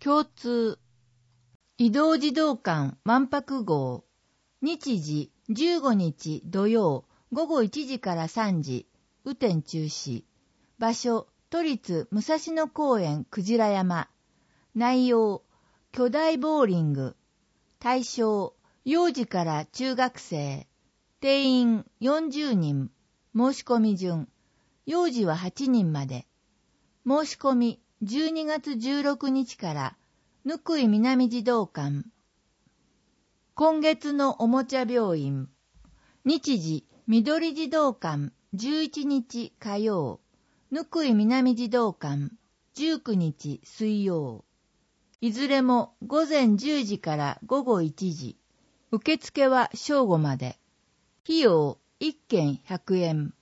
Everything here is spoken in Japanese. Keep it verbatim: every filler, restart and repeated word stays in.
共通。移動児童館万博号。日時じゅうごにち土曜午後いちじからさんじ。雨天中止。場所、都立武蔵野公園くじら山。内容、巨大ボーリング。対象、幼児から中学生。定員よんじゅうにん。申し込み順。幼児ははちにんまで。申し込みじゅうにがつじゅうろくにちから貫井南児童館。今月のおもちゃ病院。日時、緑児童館じゅういちにち火曜。貫井南児童館じゅうくにち水曜。いずれも午前じゅうじから午後いちじ。受付は正午まで。費用いっけんひゃくえん。